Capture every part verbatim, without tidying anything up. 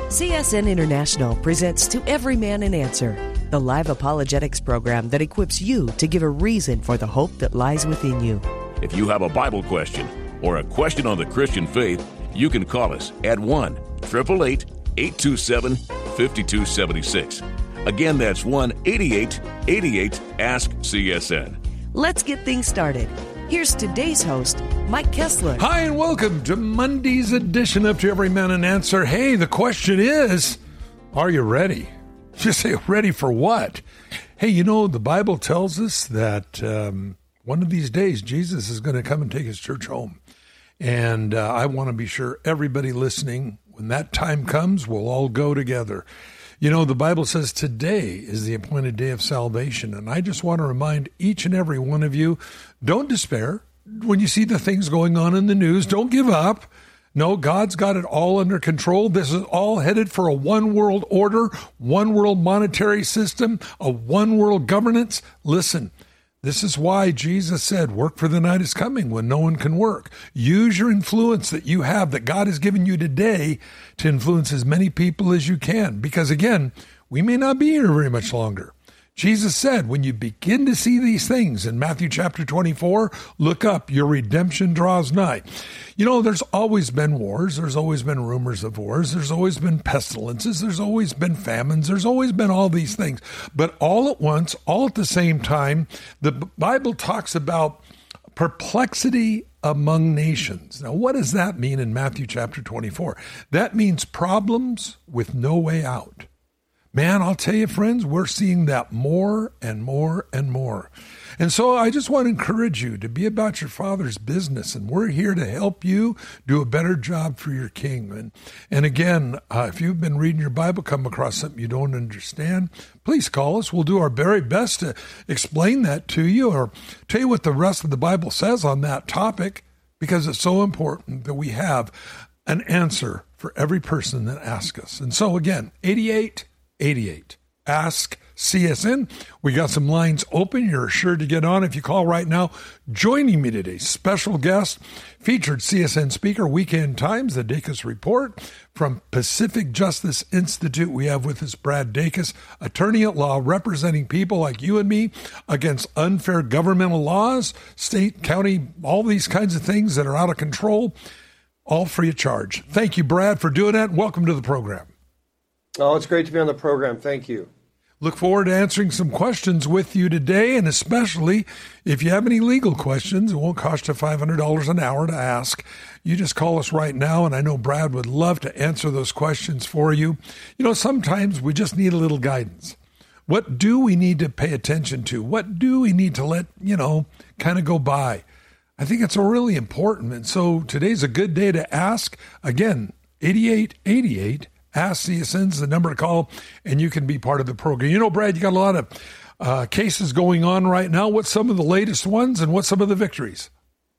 C S N International presents To Every Man an Answer, the live apologetics program that equips you to give a reason for the hope that lies within you. If you have a Bible question or a question on the Christian faith, you can call us at one eight eight eight, eight two seven, five two seven six. Again, that's one eight eight eight eight, ask C S N. Let's get things started. Here's today's host, Mike Kessler. Hi, and welcome to Monday's edition of To Every Man an Answer. Hey, the question is, are you ready? Just say, ready for what? Hey, you know, the Bible tells us that um, one of these days, Jesus is going to come and take his church home. And uh, I want to be sure everybody listening, when that time comes, we'll all go together. You know, the Bible says today is the appointed day of salvation. And I just want to remind each and every one of you, don't despair. When you see the things going on in the news, don't give up. No, God's got it all under control. This is all headed for a one world order, one world monetary system, a one world governance. Listen, this is why Jesus said, work for the night is coming when no one can work. Use your influence that you have, that God has given you today, to influence as many people as you can. Because again, we may not be here very much longer. Jesus said, when you begin to see these things in Matthew chapter twenty-four, look up, your redemption draws nigh. You know, there's always been wars. There's always been rumors of wars. There's always been pestilences. There's always been famines. There's always been all these things. But all at once, all at the same time, the Bible talks about perplexity among nations. Now, what does that mean in Matthew chapter twenty-four? That means problems with no way out. Man, I'll tell you, friends, we're seeing that more and more and more. And so I just want to encourage you to be about your Father's business, and we're here to help you do a better job for your King. And, and again, uh, if you've been reading your Bible, come across something you don't understand, please call us. We'll do our very best to explain that to you or tell you what the rest of the Bible says on that topic, because it's so important that we have an answer for every person that asks us. And so again, eighty-eight eighty-eight. Ask C S N. We got some lines open. You're sure to get on if you call right now. Joining me today, special guest, featured C S N speaker, Weekend Times, the Dacus Report. From Pacific Justice Institute, we have with us Brad Dacus, attorney at law representing people like you and me against unfair governmental laws, state, county, all these kinds of things that are out of control, all free of charge. Thank you, Brad, for doing that. Welcome to the program. Oh, it's great to be on the program. Thank you. Look forward to answering some questions with you today, and especially if you have any legal questions, it won't cost you five hundred dollars an hour to ask. You just call us right now, and I know Brad would love to answer those questions for you. You know, sometimes we just need a little guidance. What do we need to pay attention to? What do we need to let, you know, kind of go by? I think it's really important, and so today's a good day to ask. Again, eighty-eight eighty-eight. Ask C S N's the number to call, and you can be part of the program. You know, Brad, you got a lot of uh, cases going on right now. What's some of the latest ones, and what's some of the victories?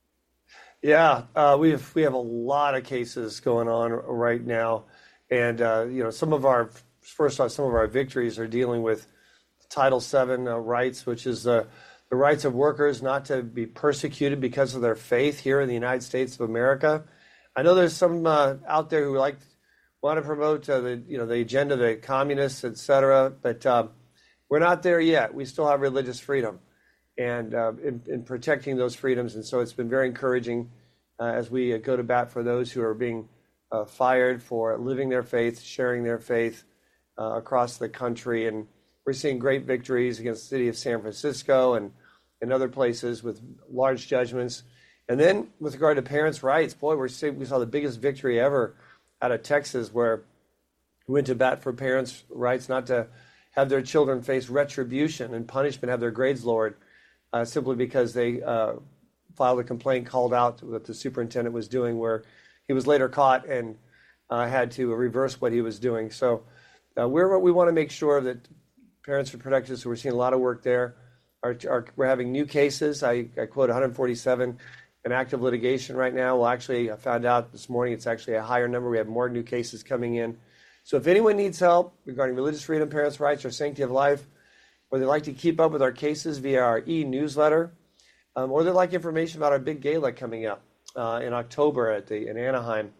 Yeah, uh, we have we have a lot of cases going on right now, and uh, you know, some of our first off, some of our victories are dealing with Title seven uh, rights, which is the the rights of workers not to be persecuted because of their faith here in the United States of America. I know there's some uh, out there who like. want to promote uh, the you know the agenda of the communists, et cetera, but uh, we're not there yet. We still have religious freedom, and uh, in, in protecting those freedoms. And so it's been very encouraging uh, as we uh, go to bat for those who are being uh, fired for living their faith, sharing their faith uh, across the country. And we're seeing great victories against the city of San Francisco and in other places with large judgments. And then with regard to parents' rights, boy, we're seeing, we saw the biggest victory ever out of Texas, where we went to bat for parents' rights not to have their children face retribution and punishment, have their grades lowered, uh, simply because they uh, filed a complaint, called out what the superintendent was doing, where he was later caught and uh, had to reverse what he was doing. So uh, we're, we want to make sure that parents are protected, so we're seeing a lot of work there. Our, our, we're having new cases. I, I quote one hundred forty-seven in active litigation right now. Well, actually, I found out this morning it's actually a higher number. We have more new cases coming in. So if anyone needs help regarding religious freedom, parents' rights, or sanctity of life, or they'd like to keep up with our cases via our e-newsletter, um, or they'd like information about our big gala coming up uh, in October at the in Anaheim,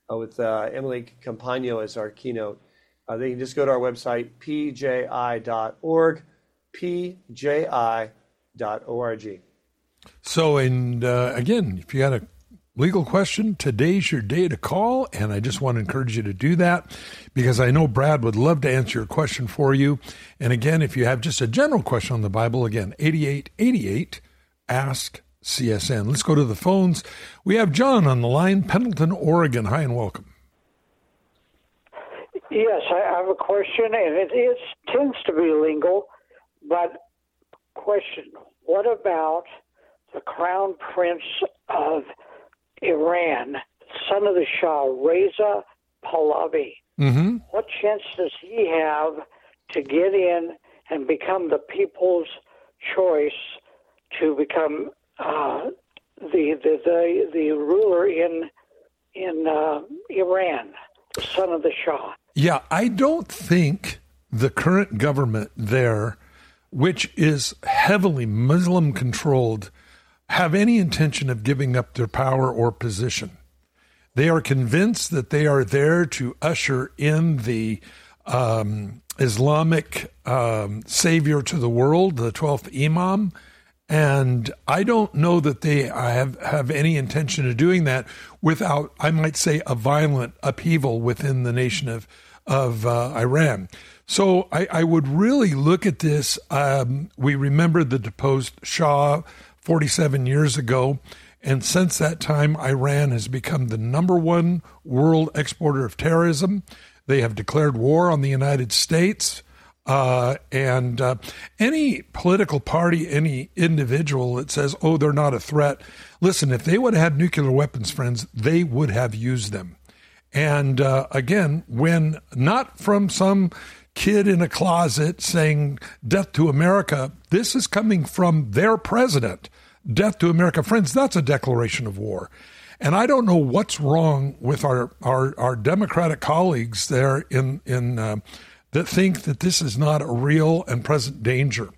uh, with uh, Emily Campagno as our keynote. Uh, they can just go to our website, p j i dot org, p j i dot org. So, and uh, again, if you got a legal question, today's your day to call, and I just want to encourage you to do that because I know Brad would love to answer your question for you. And again, if you have just a general question on the Bible, again, eighty-eight eighty-eight, ask C S N. Let's go to the phones. We have John on the line, Pendleton, Oregon. Hi and welcome. Yes, I have a question, and it is tends to be legal, but question, what about the Crown Prince of Iran, son of the Shah, Reza Pahlavi? Mm-hmm. What chance does he have to get in and become the people's choice to become uh, the, the the the ruler in in uh, Iran, the son of the Shah? Yeah, I don't think the current government there, which is heavily Muslim controlled, have any intention of giving up their power or position. They are convinced that they are there to usher in the um, Islamic um, savior to the world, the twelfth Imam. And I don't know that they have, have any intention of doing that without, I might say, a violent upheaval within the nation of, of uh, Iran. So I, I would really look at this. Um, we remember the deposed Shah forty-seven years ago. And since that time, Iran has become the number one world exporter of terrorism. They have declared war on the United States. Uh, and uh, any political party, any individual that says, oh, they're not a threat. Listen, if they would have had nuclear weapons, friends, they would have used them. And uh, again, when not from some kid in a closet saying death to America, this is coming from their president. Death to America. Friends, that's a declaration of war. And I don't know what's wrong with our, our, our Democratic colleagues there in, in uh, that think that this is not a real and present danger.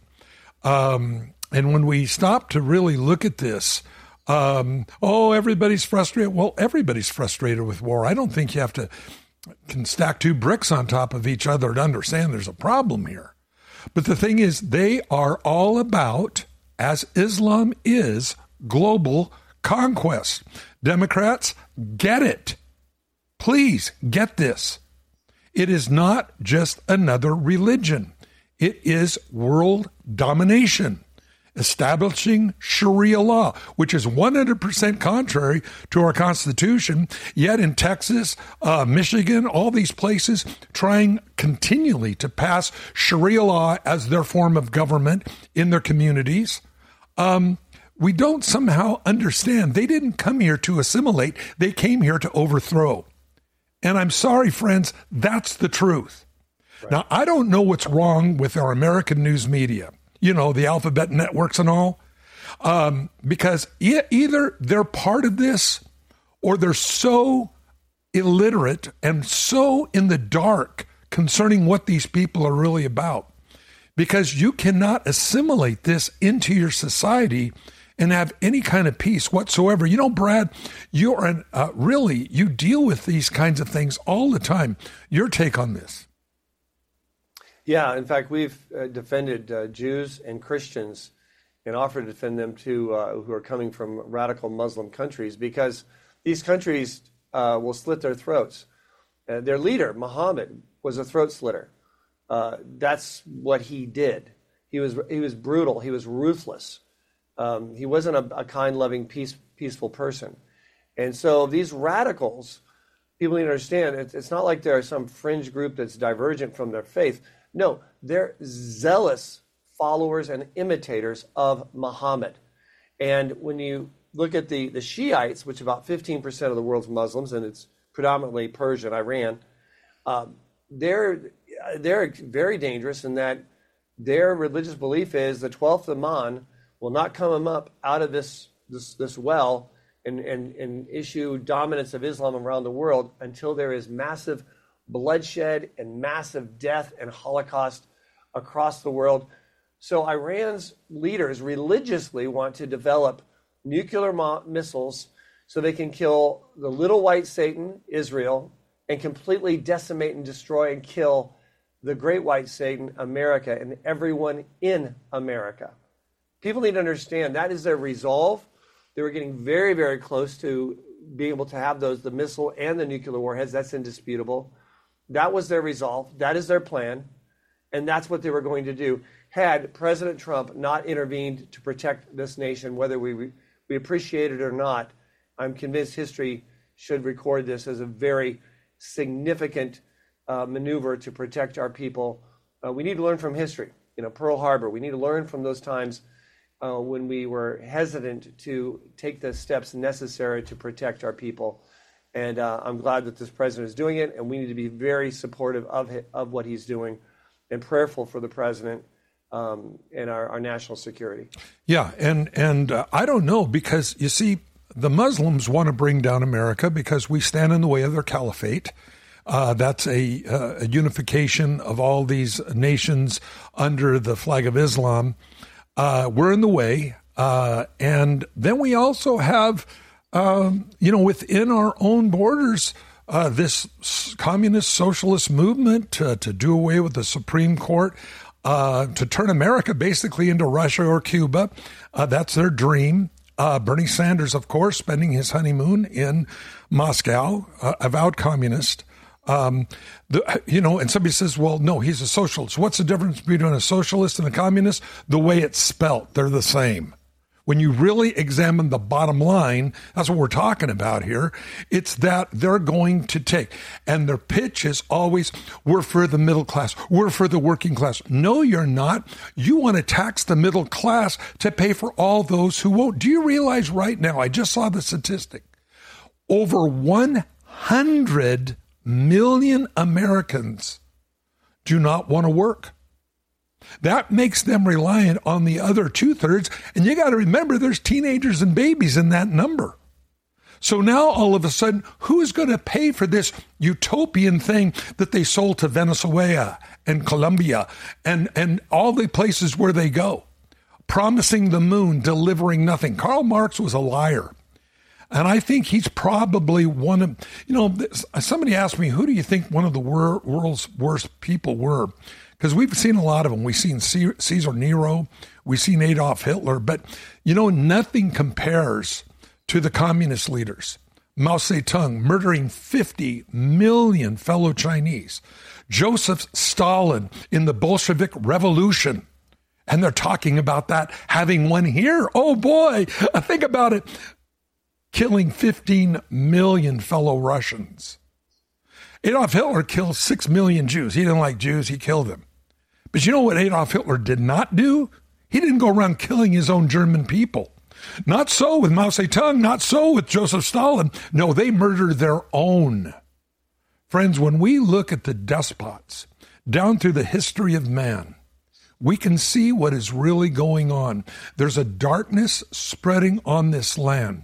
Um, and when we stop to really look at this, um, oh, everybody's frustrated. Well, everybody's frustrated with war. I don't think you have to can stack two bricks on top of each other to understand there's a problem here. But the thing is, they are all about, as Islam is, global conquest. Democrats, get it. Please get this. It is not just another religion. It is world domination, establishing Sharia law, which is one hundred percent contrary to our Constitution, yet in Texas, uh, Michigan, all these places trying continually to pass Sharia law as their form of government in their communities. Um, we don't somehow understand. They didn't come here to assimilate. They came here to overthrow. And I'm sorry, friends, that's the truth. Right. Now, I don't know what's wrong with our American news media, you know, the alphabet networks and all, um, because e- either they're part of this or they're so illiterate and so in the dark concerning what these people are really about. Because you cannot assimilate this into your society and have any kind of peace whatsoever. You know, Brad, you're an, uh, really, you deal with these kinds of things all the time. Your take on this? Yeah, in fact, we've uh, defended uh, Jews and Christians and offered to defend them too, uh, who are coming from radical Muslim countries, because these countries uh, will slit their throats. Uh, their leader, Muhammad, was a throat slitter. Uh, that's what he did. He was he was brutal. He was ruthless. Um, he wasn't a, a kind, loving, peace, peaceful person. And so these radicals, people need to understand, it's, it's not like they're some fringe group that's divergent from their faith. No, they're zealous followers and imitators of Muhammad. And when you look at the, the Shiites, which are about fifteen percent of the world's Muslims, and it's predominantly Persia and Iran, um, they're, they're very dangerous in that their religious belief is the twelfth Imam will not come up out of this this, this well and, and, and issue dominance of Islam around the world until there is massive bloodshed and massive death and Holocaust across the world. So Iran's leaders religiously want to develop nuclear mo- missiles so they can kill the little white Satan, Israel, and completely decimate and destroy and kill the great white Satan, America, and everyone in America. People need to understand that is their resolve. They were getting very, very close to being able to have those, the missile and the nuclear warheads. That's indisputable. That was their resolve. That is their plan. And that's what they were going to do. Had President Trump not intervened to protect this nation, whether we we appreciate it or not, I'm convinced history should record this as a very significant uh, maneuver to protect our people. Uh, we need to learn from history. You know, Pearl Harbor, we need to learn from those times uh, when we were hesitant to take the steps necessary to protect our people. And uh, I'm glad that this president is doing it, and we need to be very supportive of it, of what he's doing and prayerful for the president um, and our, our national security. Yeah, and, and uh, I don't know, because, you see, the Muslims want to bring down America because we stand in the way of their caliphate. Uh, that's a, uh, a unification of all these nations under the flag of Islam. Uh, we're in the way. Uh, and then we also have, um, you know, within our own borders, uh, this communist socialist movement to, to do away with the Supreme Court, uh, to turn America basically into Russia or Cuba. Uh, that's their dream. Uh, Bernie Sanders, of course, spending his honeymoon in Moscow, uh, avowed communist. Um, the, you know, and somebody says, well, no, he's a socialist. What's the difference between a socialist and a communist? The way it's spelt, they're the same. When you really examine the bottom line, that's what we're talking about here. It's that they're going to take, and their pitch is always, we're for the middle class. We're for the working class. No, you're not. You want to tax the middle class to pay for all those who won't. Do you realize right now, I just saw the statistic, over one hundred million Americans do not want to work. That makes them reliant on the other two-thirds. And you got to remember, there's teenagers and babies in that number. So now all of a sudden, who is going to pay for this utopian thing that they sold to Venezuela and Colombia and, and all the places where they go? Promising the moon, delivering nothing. Karl Marx was a liar. And I think he's probably one of, you know, somebody asked me, who do you think one of the wor- world's worst people were? Because we've seen a lot of them. We've seen Caesar Nero. We've seen Adolf Hitler. But, you know, nothing compares to the communist leaders. Mao Zedong murdering fifty million fellow Chinese. Joseph Stalin in the Bolshevik Revolution. And they're talking about that having one here. Oh, boy. Think about it. Killing fifteen million fellow Russians. Adolf Hitler killed six million Jews. He didn't like Jews. He killed them. But you know what Adolf Hitler did not do? He didn't go around killing his own German people. Not so with Mao Zedong, not so with Joseph Stalin. No, they murdered their own. Friends, when we look at the despots down through the history of man, we can see what is really going on. There's a darkness spreading on this land.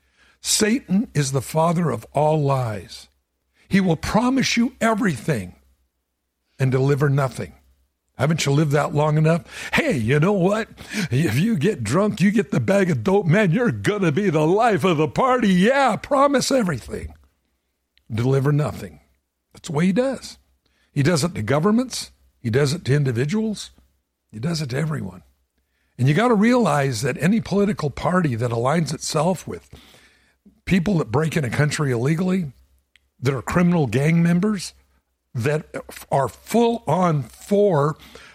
Satan is the father of all lies. He will promise you everything and deliver nothing. Haven't you lived that long enough? Hey, you know what? If you get drunk, you get the bag of dope, man, you're going to be the life of the party. Yeah, promise everything. Deliver nothing. That's the way he does. He does it to governments. He does it to individuals. He does it to everyone. And you got to realize that any political party that aligns itself with people that break in a country illegally, that are criminal gang members, that are full on for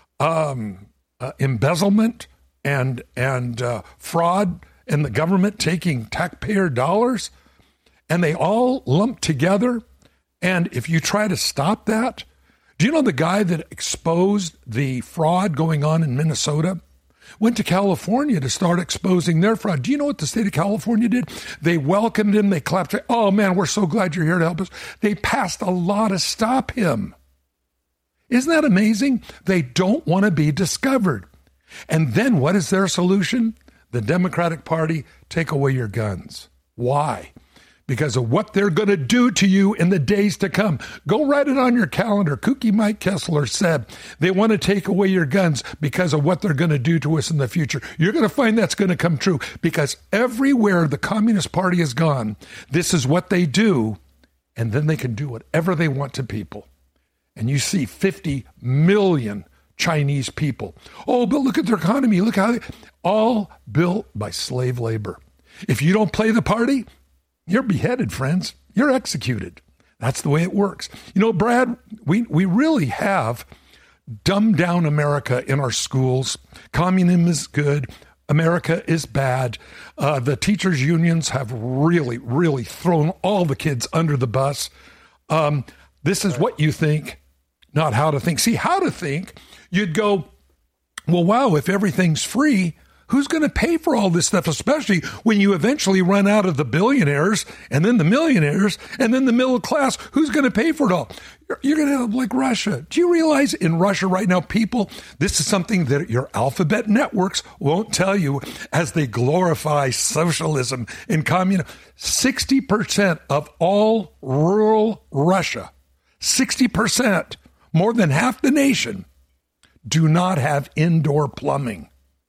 um, uh, embezzlement and and uh, fraud, and the government taking taxpayer dollars, and they all lump together. And if you try to stop that, do you know the guy that exposed the fraud going on in Minnesota went to California to start exposing their fraud? Do you know what the state of California did? They welcomed him. They clapped. Oh, man, we're so glad you're here to help us. They passed a law to stop him. Isn't that amazing? They don't want to be discovered. And then what is their solution? The Democratic Party, take away your guns. Why? because of what they're going to do to you in the days to come. Go write it on your calendar. Kooky Mike Kessler said they want to take away your guns because of what they're going to do to us in the future. You're going to find that's going to come true, because everywhere the Communist Party has gone, this is what they do, and then they can do whatever they want to people. And you see fifty million Chinese people. Oh, but look at their economy. Look how they, all built by slave labor. If you don't play the party, you're beheaded, friends. You're executed. That's the way it works. You know, Brad, we, we really have dumbed down America in our schools. Communism is good. America is bad. Uh, the teachers' unions have really, really thrown all the kids under the bus. Um, this is what you think, not how to think. See, how to think, you'd go, well, wow, if everything's free, who's going to pay for all this stuff, especially when you eventually run out of the billionaires and then the millionaires and then the middle class? Who's going to pay for it all? You're, you're going to have like Russia. Do you realize in Russia right now, people, this is something that your alphabet networks won't tell you as they glorify socialism and communism. sixty percent of all rural Russia, sixty percent, more than half the nation, do not have indoor plumbing.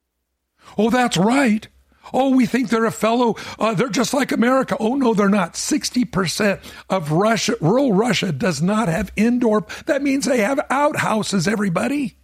Oh, that's right. Oh, we think they're a fellow, uh, they're just like America. Oh, no, they're not. sixty percent of Russia, rural Russia does not have indoor. That means they have outhouses, everybody.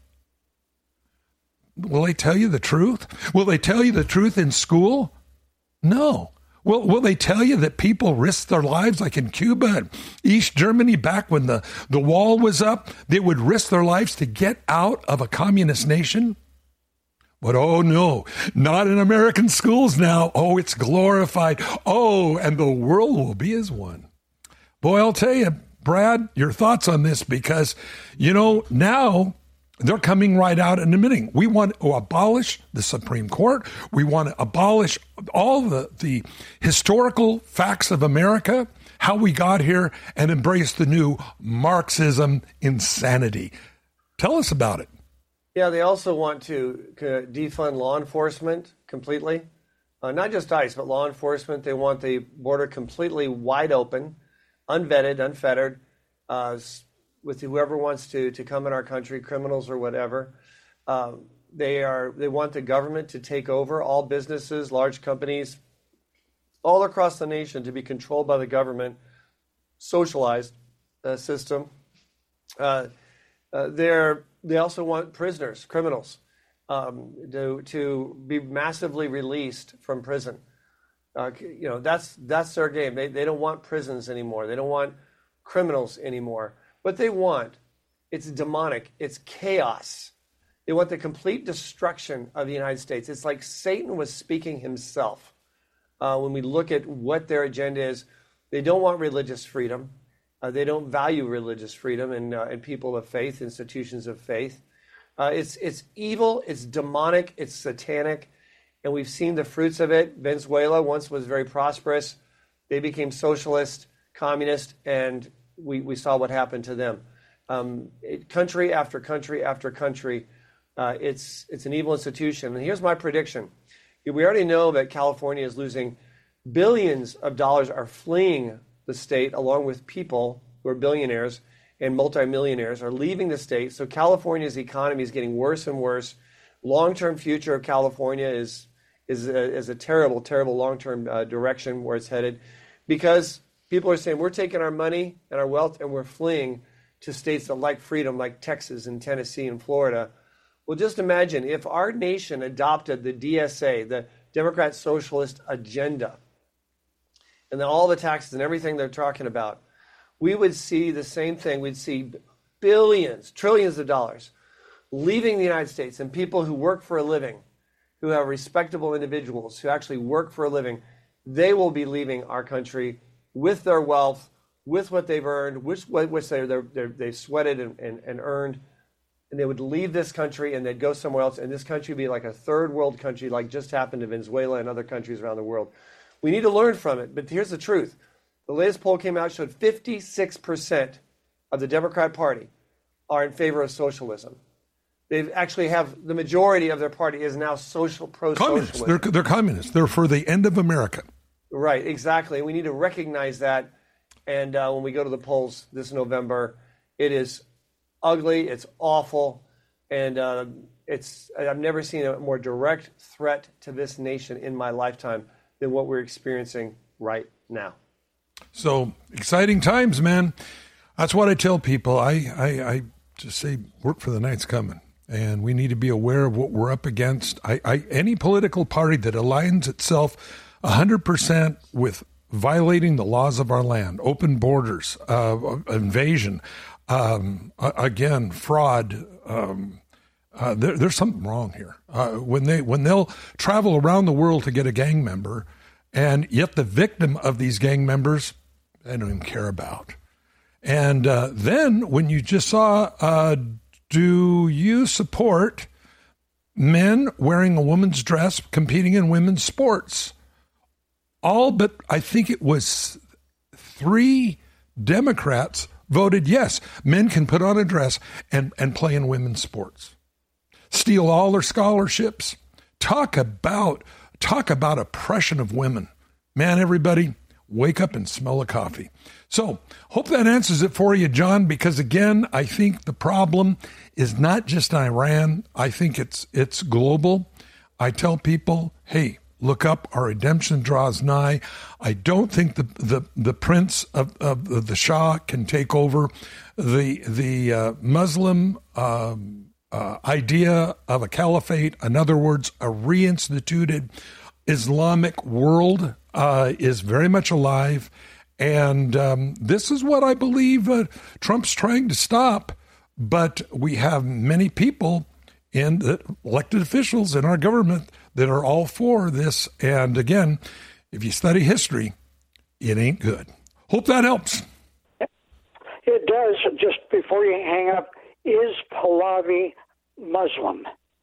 Will they tell you the truth? Will they tell you the truth in school? No. Will, will they tell you that people risked their lives, like in Cuba and East Germany back when the, the wall was up? They would risk their lives to get out of a communist nation? But oh no, not in American schools now. Oh, it's glorified. Oh, and the world will be as one. Boy, I'll tell you, Brad, your thoughts on this, because, you know, now they're coming right out and admitting we want to abolish the Supreme Court. We want to abolish all the, the historical facts of America, how we got here, and embrace the new Marxism insanity. Tell us about it. Yeah, they also want to defund law enforcement completely. Uh, not just ICE, but law enforcement. They want the border completely wide open, unvetted, unfettered, uh, with whoever wants to to come in our country, criminals or whatever. Uh, they are they want the government to take over all businesses, large companies, all across the nation, to be controlled by the government, socialized uh, system. Uh, uh, they're They also want prisoners, criminals, um, to to be massively released from prison. Uh, you know, that's that's their game. They they don't want prisons anymore. They don't want criminals anymore. What they want, it's demonic. It's chaos. They want the complete destruction of the United States. It's like Satan was speaking himself. Uh, when we look at what their agenda is, they don't want religious freedom. Uh, they don't value religious freedom and, uh, and people of faith, institutions of faith. Uh, it's it's evil, it's demonic, it's satanic, and we've seen the fruits of it. Venezuela once was very prosperous. They became socialist, communist, and we, we saw what happened to them. Um, it, country after country after country, uh, it's it's an evil institution. And here's my prediction. We already know that California is losing billions of dollars, are fleeing the state, along with people who are billionaires and multimillionaires, are leaving the state. So California's economy is getting worse and worse. Long-term future of California is is a, is a terrible, terrible long-term uh, direction where it's headed, because people are saying we're taking our money and our wealth and we're fleeing to states that like freedom, like Texas and Tennessee and Florida. Well, just imagine if our nation adopted the D S A, the Democrat Socialist Agenda, and then all the taxes and everything they're talking about, we would see the same thing. We'd see billions, trillions of dollars leaving the United States, and people who work for a living, who are respectable individuals, who actually work for a living, they will be leaving our country with their wealth, with what they've earned, which, which they're, they're, they've sweated and, and, and earned, and they would leave this country and they'd go somewhere else, and this country would be like a third world country, like just happened to Venezuela and other countries around the world. We need to learn from it, but here's the truth. The latest poll came out, showed fifty-six percent of the Democrat Party are in favor of socialism. They actually have, the majority of their party is now social, pro-socialist. Communists. They're, they're communists. They're for the end of America. Right, exactly. We need to recognize that. And uh, when we go to the polls this November, it is ugly, it's awful, and uh, it's I've never seen a more direct threat to this nation in my lifetime than what we're experiencing right now. So, exciting times, man. That's what I tell people. I, I, I just say work for the night's coming. And we need to be aware of what we're up against. I, I, any political party that aligns itself one hundred percent with violating the laws of our land, open borders, uh, invasion, um, again, fraud, um, uh, there, there's something wrong here. Uh, when they when they'll travel around the world to get a gang member, and yet the victim of these gang members, they don't even care about. And uh, then when you just saw... Uh, Do you support men wearing a woman's dress competing in women's sports? All but I think it was three Democrats voted yes. Men can put on a dress and, and play in women's sports. Steal all their scholarships. Talk about talk about oppression of women. Man, everybody, wake up and smell a coffee. So, hope that answers it for you, John, because again, I think the problem is not just Iran. I think it's it's global. I tell people, hey, look up, our redemption draws nigh. I don't think the the, the prince of, of the Shah can take over. The, the uh, Muslim um, uh, idea of a caliphate, in other words, a reinstituted Islamic world uh, is very much alive. And um, this is what I believe uh, Trump's trying to stop. But we have many people in the elected officials in our government that are all for this. And again, if you study history, it ain't good. Hope that helps. It does. Just before you hang up, is Pahlavi Muslim?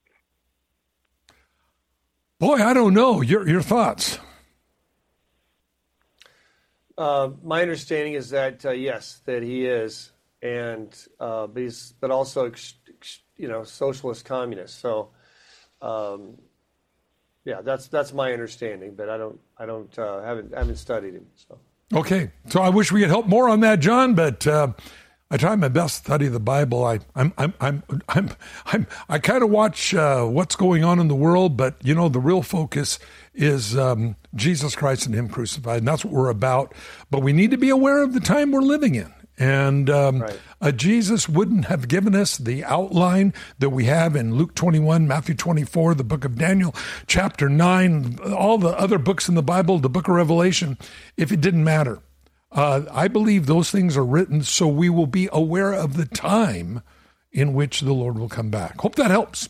Boy, I don't know. Your your thoughts? Uh, my understanding is that uh, yes, that he is, and uh, but he's but also ex, ex, you know socialist communist. So, um, yeah, that's that's my understanding. But I don't I don't uh, haven't haven't studied him. So okay, so I wish we could help more on that, John. But uh, I try my best to study the Bible. I I'm I'm I'm I'm, I'm I kind of watch uh, what's going on in the world, but you know the real focus is um, Jesus Christ and Him crucified, and that's what we're about. But we need to be aware of the time we're living in. And um, right. uh, Jesus wouldn't have given us the outline that we have in Luke twenty-one, Matthew twenty-four, the book of Daniel, chapter nine, all the other books in the Bible, the book of Revelation, if it didn't matter. Uh, I believe those things are written so we will be aware of the time in which the Lord will come back. Hope that helps.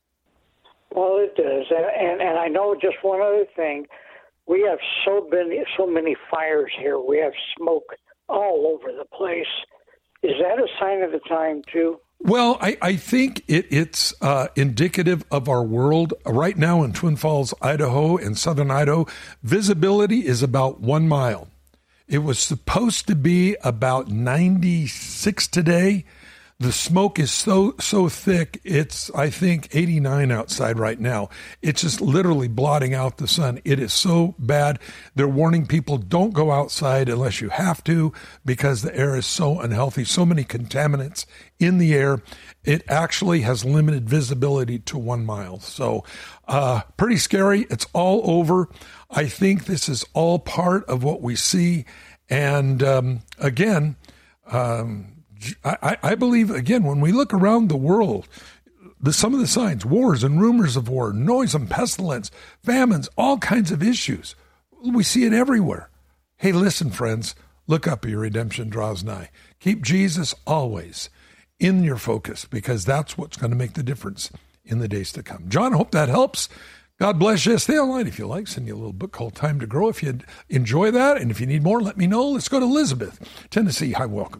Well, it does, and, and and I know just one other thing. We have so many so many fires here. We have smoke all over the place. Is that a sign of the time too? Well, I, I think it, it's uh, indicative of our world. Right now in Twin Falls, Idaho, and southern Idaho, visibility is about one mile. It was supposed to be about ninety-six today. The smoke is so so thick, it's, I think, eighty-nine outside right now. It's just literally blotting out the sun. It is so bad. They're warning people, don't go outside unless you have to, because the air is so unhealthy. So many contaminants in the air. It actually has limited visibility to one mile. So uh, pretty scary. It's all over. I think this is all part of what we see. And um, again, um, I, I believe, again, when we look around the world, the, some of the signs, wars and rumors of war, noise and pestilence, famines, all kinds of issues. We see it everywhere. Hey, listen, friends, look up, your redemption draws nigh. Keep Jesus always in your focus, because that's what's going to make the difference in the days to come. John, I hope that helps. God bless you. Stay online if you like. Send you a little book called Time to Grow if you enjoy that. And if you need more, let me know. Let's go to Elizabeth, Tennessee. Hi, welcome.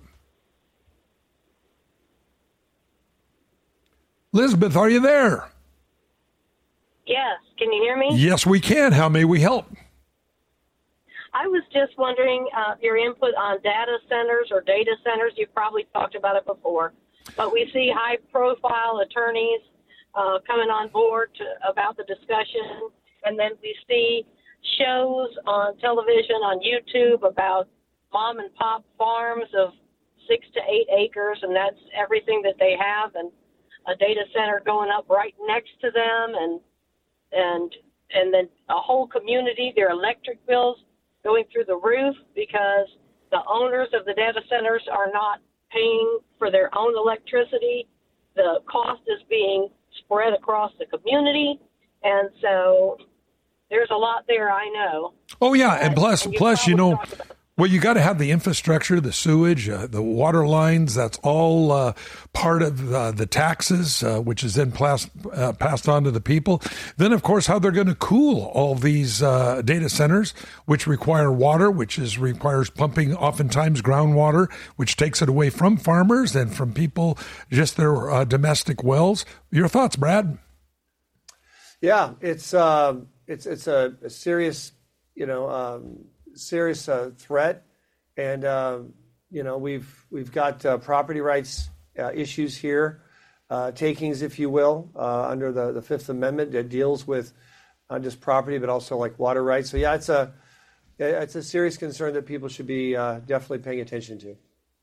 Elizabeth, are you there? Yes. Can you hear me? Yes, we can. How may we help? I was just wondering uh, your input on data centers or data centers. You've probably talked about it before. But we see high-profile attorneys uh, coming on board to, about the discussion, and then we see shows on television, on YouTube about mom and pop farms of six to eight acres, and that's everything that they have, and a data center going up right next to them, and and and then a whole community, their electric bills going through the roof because the owners of the data centers are not paying for their own electricity. The cost is being spread across the community, and so there's a lot there, I know. Oh, yeah, and plus, and plus you know, well, you got to have the infrastructure, the sewage, uh, the water lines. That's all uh, part of uh, the taxes, uh, which is then plas- uh, passed on to the people. Then, of course, how they're going to cool all these uh, data centers, which require water, which is requires pumping oftentimes groundwater, which takes it away from farmers and from people, just their uh, domestic wells. Your thoughts, Brad? Yeah, it's uh, it's it's a, a serious, you know. Um, serious uh, threat, and uh, you know we've we've got uh, property rights uh, issues here, uh, takings, if you will, uh, under the, the Fifth Amendment that deals with not just property but also like water rights. So yeah, it's a it's a serious concern that people should be uh, definitely paying attention to.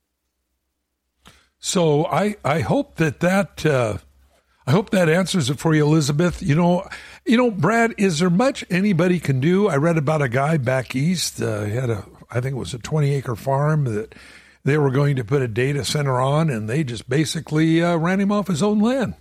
So I I hope that that. Uh I hope that answers it for you, Elizabeth. You know, you know, Brad, is there much anybody can do? I read about a guy back east. Uh, he had a, I think it was a twenty acre farm that they were going to put a data center on, and they just basically uh, ran him off his own land.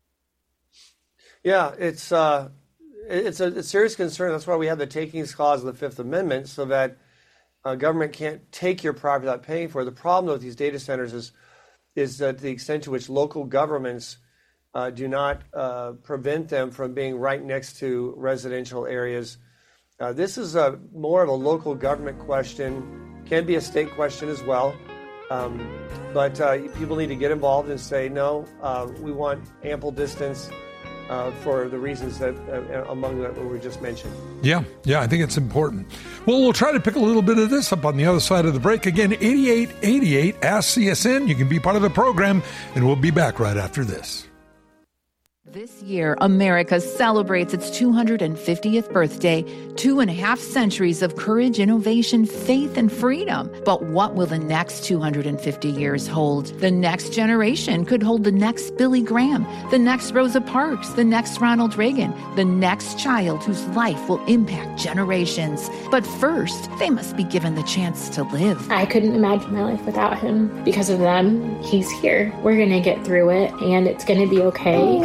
Yeah, it's uh, it's a, a serious concern. That's why we have the takings clause of the Fifth Amendment, so that uh, government can't take your property without paying for it. The problem with these data centers is is that the extent to which local governments Uh, do not uh, prevent them from being right next to residential areas. Uh, this is a more of a local government question, can be a state question as well. Um, but uh, people need to get involved and say, no, uh, we want ample distance uh, for the reasons that uh, among that we just mentioned. Yeah, yeah, I think it's important. Well, we'll try to pick a little bit of this up on the other side of the break. Again, eighty-eight eighty-eight, Ask C S N. You can be part of the program, and we'll be back right after this. This year, America celebrates its two hundred fiftieth birthday, two and a half centuries of courage, innovation, faith, and freedom. But what will the next two hundred fifty years hold? The next generation could hold the next Billy Graham, the next Rosa Parks, the next Ronald Reagan, the next child whose life will impact generations. But first, they must be given the chance to live. I couldn't imagine my life without him. Because of them, he's here. We're going to get through it, and it's going to be okay.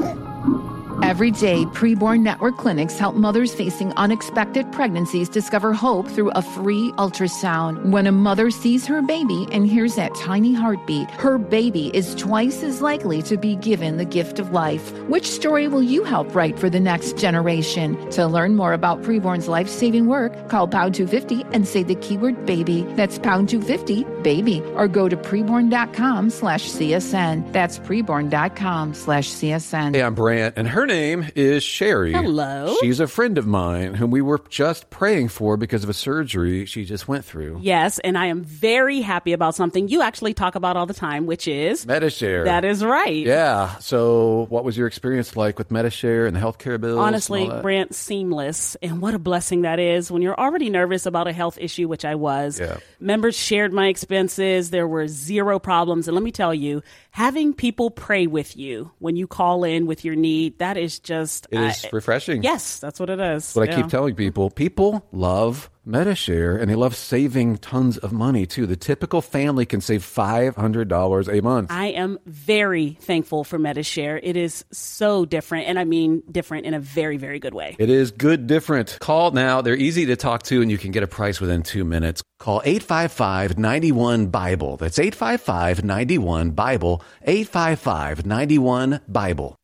Every day, Preborn Network clinics help mothers facing unexpected pregnancies discover hope through a free ultrasound. When a mother sees her baby and hears that tiny heartbeat, her baby is twice as likely to be given the gift of life. Which story will you help write for the next generation? To learn more about Preborn's life-saving work, call pound two fifty and say the keyword baby. That's pound two fifty, baby. Or go to preborn.com slash CSN. That's preborn.com slash CSN. Hey, I'm Brant, and her name is Sherry. Hello. She's a friend of mine whom we were just praying for because of a surgery she just went through. Yes, and I am very happy about something you actually talk about all the time, which is Medi-Share. That is right. Yeah. So what was your experience like with Medi-Share and the healthcare bills? Honestly, Brant, seamless. And what a blessing that is when you're already nervous about a health issue, which I was. Yeah. Members shared my expenses. There were zero problems. And let me tell you, having people pray with you when you call in with your need, that is just... It is uh, refreshing. Yes, that's what it is. What yeah. I keep telling people, people love Medi-Share, and they love saving tons of money, too. The typical family can save five hundred dollars a month. I am very thankful for Medi-Share. It is so different, and I mean different in a very, very good way. It is good different. Call now. They're easy to talk to, and you can get a price within two minutes. Call eight five five, nine one, BIBLE. That's eight five five, nine one, BIBLE, eight five five, nine one, BIBLE.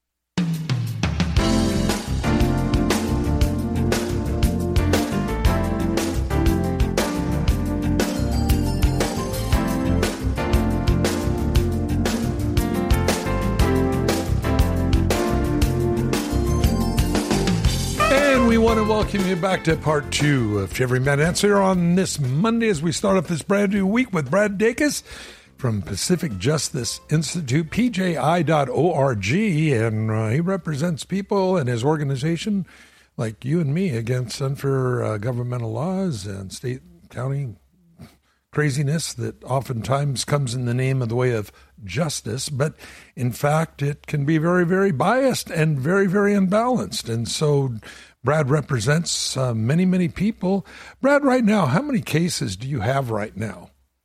We want to welcome you back to part two of Everyman Answer on this Monday as we start off this brand new week with Brad Dacus from Pacific Justice Institute, P J I dot org, and uh, he represents people and his organization like you and me, against unfair uh, governmental laws and state, county craziness that oftentimes comes in the name of the way of justice, but in fact, it can be very, very biased and very, very unbalanced. And so Brad represents uh, many, many people. Brad, right now, how many cases do you have right now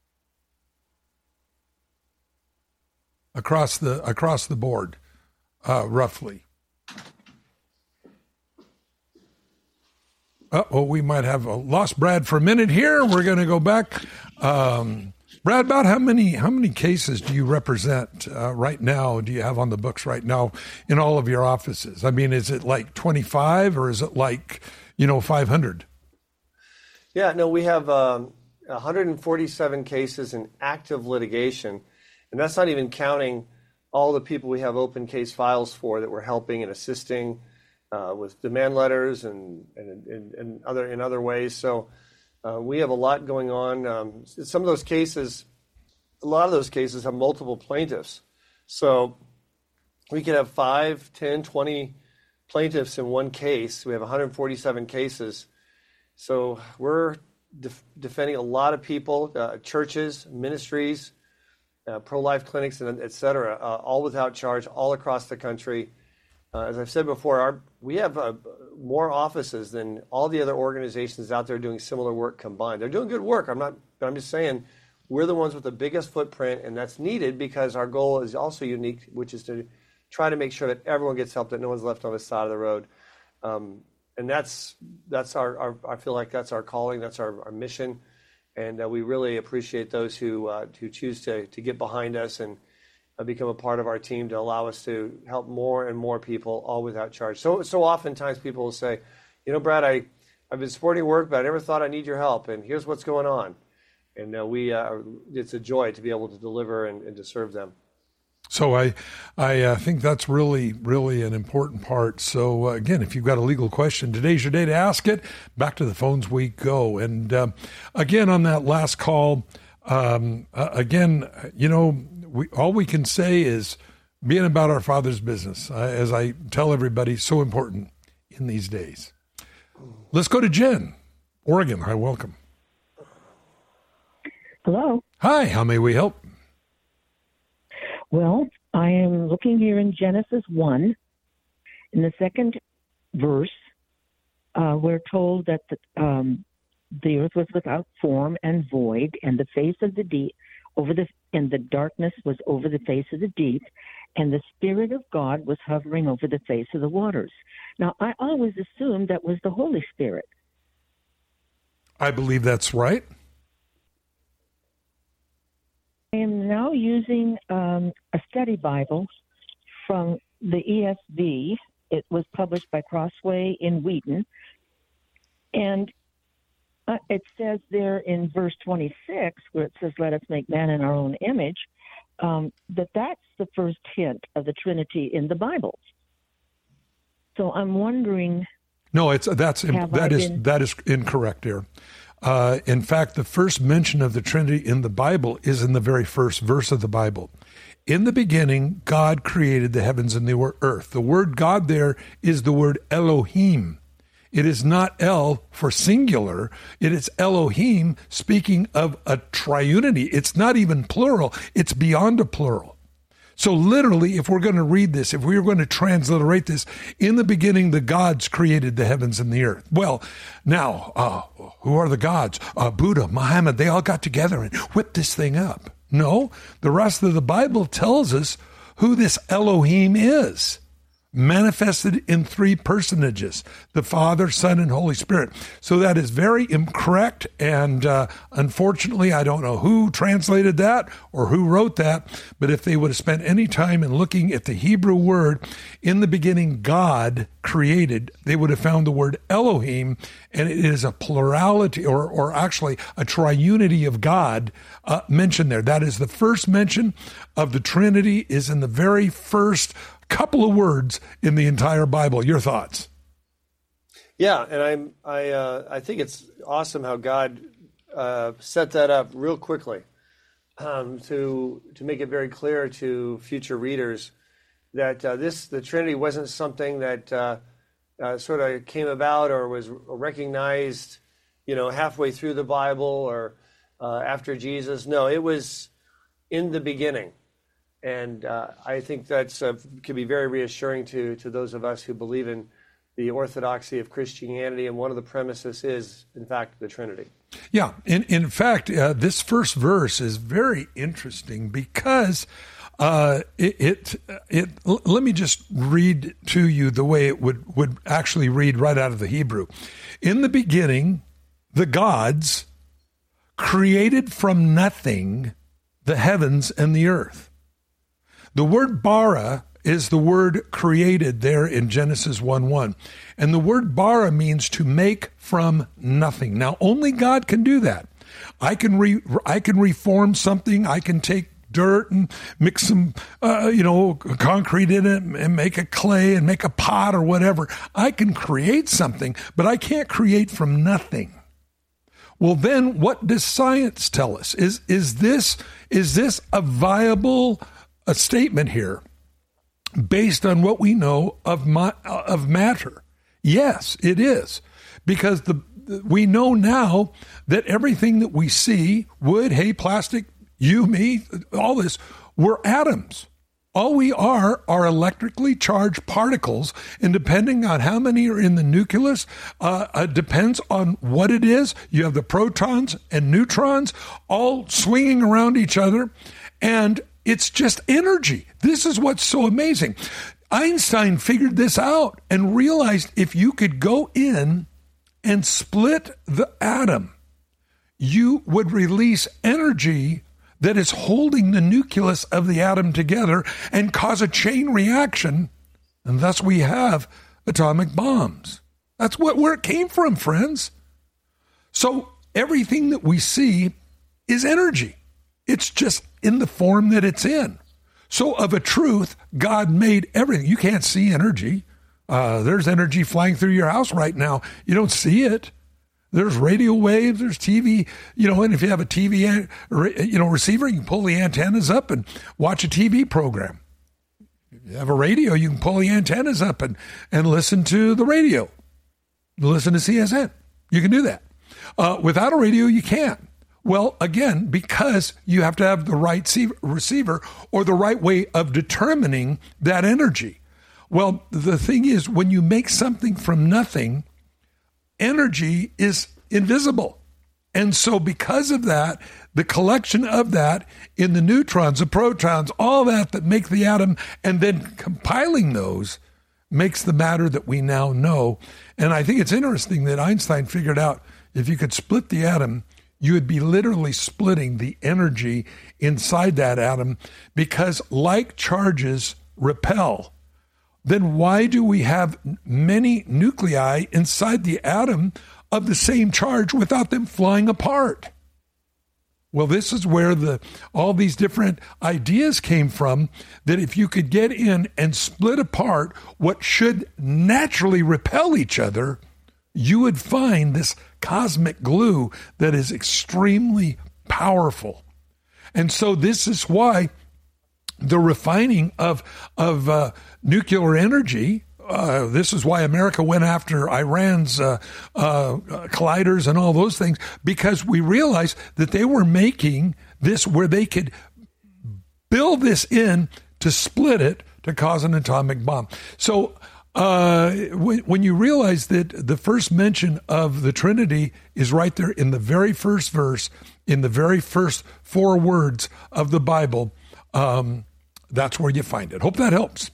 across the across the board, uh, roughly? Uh-oh, we might have lost Brad for a minute here. We're going to go back. Um, Brad, about how many how many cases do you represent uh, right now, do you have on the books right now in all of your offices? I mean, is it like twenty-five or is it like, you know, five hundred? Yeah, no, we have um, one hundred forty-seven cases in active litigation, and that's not even counting all the people we have open case files for that we're helping and assisting Uh, with demand letters and, and, and, and other in other ways. So uh, we have a lot going on. Um, some of those cases, a lot of those cases have multiple plaintiffs. So we could have five, ten, twenty plaintiffs in one case. We have one hundred forty-seven cases. So we're def- defending a lot of people, uh, churches, ministries, uh, pro-life clinics, and et cetera, uh, all without charge, all across the country. Uh, as I've said before, our, we have uh, more offices than all the other organizations out there doing similar work combined. They're doing good work. I'm not, but I'm just saying we're the ones with the biggest footprint, and that's needed because our goal is also unique, which is to try to make sure that everyone gets help, that no one's left on the side of the road. Um, and that's that's our, our, I feel like that's our calling, that's our, our mission, and uh, we really appreciate those who uh, who choose to to get behind us and become a part of our team to allow us to help more and more people, all without charge. So so oftentimes people will say, you know, Brad, I, I've been supporting your work, but I never thought I need your help, and here's what's going on. And uh, we uh, it's a joy to be able to deliver and, and to serve them. So I I uh, think that's really, really an important part. So, uh, again, if you've got a legal question, today's your day to ask it. Back to the phones we go. And, uh, again, on that last call, um, uh, again, you know, We, all we can say is being about our Father's business, uh, as I tell everybody, so important in these days. Let's go to Jen, Oregon. Hi, welcome. Hello. Hi, how may we help? Well, I am looking here in Genesis one. In the second verse, uh, we're told that the, um, the earth was without form and void, and the face of the deep over the and the darkness was over the face of the deep, and the Spirit of God was hovering over the face of the waters. Now, I always assumed that was the Holy Spirit. I believe that's right. I am now using um, a study Bible from the E S V. It was published by Crossway in Wheaton, and Uh, it says there in verse twenty-six, where it says, let us make man in our own image, um, that that's the first hint of the Trinity in the Bible. So I'm wondering... No, it's that's that is, been... that is incorrect there. Uh, in fact, the first mention of the Trinity in the Bible is in the very first verse of the Bible. In the beginning, God created the heavens and the earth. The word God there is the word Elohim. It is not El for singular. It is Elohim, speaking of a triunity. It's not even plural. It's beyond a plural. So literally, if we're going to read this, if we were going to transliterate this, in the beginning, the gods created the heavens and the earth. Well, now, uh, who are the gods? Uh, Buddha, Muhammad, they all got together and whipped this thing up. No, the rest of the Bible tells us who this Elohim is. Manifested in three personages, the Father, Son, and Holy Spirit. So that is very incorrect, and uh, unfortunately, I don't know who translated that or who wrote that, but if they would have spent any time in looking at the Hebrew word, in the beginning, God created, they would have found the word Elohim, and it is a plurality, or, or actually a triunity of God uh, mentioned there. That is the first mention of the Trinity, is in the very first couple of words in the entire Bible. Your thoughts? Yeah, and I'm I uh, I think it's awesome how God uh, set that up real quickly um, to to make it very clear to future readers that uh, this the Trinity wasn't something that uh, uh, sort of came about or was recognized, you know, halfway through the Bible or uh, after Jesus. No, it was in the beginning. And uh, I think that's uh, can be very reassuring to, to those of us who believe in the orthodoxy of Christianity. And one of the premises is, in fact, the Trinity. Yeah. In, in fact, uh, this first verse is very interesting because uh, it, it, it, let me just read to you the way it would, would actually read right out of the Hebrew. In the beginning, the gods created from nothing the heavens and the earth. The word bara is the word created there in Genesis one one. And the word bara means to make from nothing. Now, only God can do that. I can re, I can reform something. I can take dirt and mix some, uh, you know, concrete in it and make a clay and make a pot or whatever. I can create something, but I can't create from nothing. Well, then what does science tell us? Is, is this, is this a viable a statement here based on what we know of ma- of matter? Yes, it is, because the we know now that everything that we see, wood, hay, plastic, you, me, all this, we're atoms. All we are are electrically charged particles, and depending on how many are in the nucleus, uh, uh, depends on what it is. You have the protons and neutrons all swinging around each other, and it's just energy. This is what's so amazing. Einstein figured this out and realized if you could go in and split the atom, you would release energy that is holding the nucleus of the atom together and cause a chain reaction. And thus we have atomic bombs. That's what, where it came from, friends. So everything that we see is energy. It's just in the form that it's in. So of a truth, God made everything. You can't see energy. Uh, there's energy flying through your house right now. You don't see it. There's radio waves, there's T V, you know, and if you have a T V, you know, receiver, you can pull the antennas up and watch a T V program. If you have a radio, you can pull the antennas up and, and listen to the radio. Listen to C S N. You can do that. Uh, without a radio, you can't. Well, again, because you have to have the right receiver or the right way of determining that energy. Well, the thing is, when you make something from nothing, energy is invisible. And so because of that, the collection of that in the neutrons, the protons, all that that make the atom, and then compiling those makes the matter that we now know. And I think it's interesting that Einstein figured out if you could split the atom, you would be literally splitting the energy inside that atom, because like charges repel. Then why do we have many nuclei inside the atom of the same charge without them flying apart? Well, this is where the all these different ideas came from, that if you could get in and split apart what should naturally repel each other, you would find this cosmic glue that is extremely powerful. And so this is why the refining of of uh, nuclear energy, uh, this is why America went after Iran's uh, uh, colliders and all those things, because we realized that they were making this where they could build this in to split it to cause an atomic bomb. So uh, when, when you realize that the first mention of the Trinity is right there in the very first verse, in the very first four words of the Bible, um, that's where you find it. Hope that helps.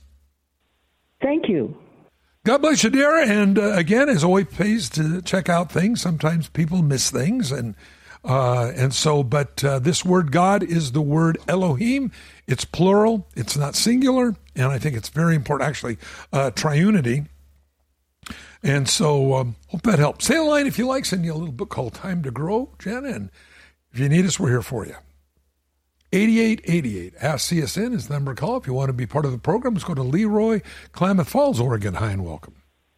Thank you. God bless you, dear. And uh, again, as always, pays to check out things. Sometimes people miss things, and uh, and so. But uh, this word God is the word Elohim. It's plural. It's not singular, and I think it's very important. Actually, uh, triunity. And so, um, hope that helps. Say a line if you like. Send you a little book called Time to Grow, Jen. And if you need us, we're here for you. eighty-eight eighty-eight. Ask C S N is the number to call. If you want to be part of the program, let's go to Leroy, Klamath Falls, Oregon. Hi and welcome.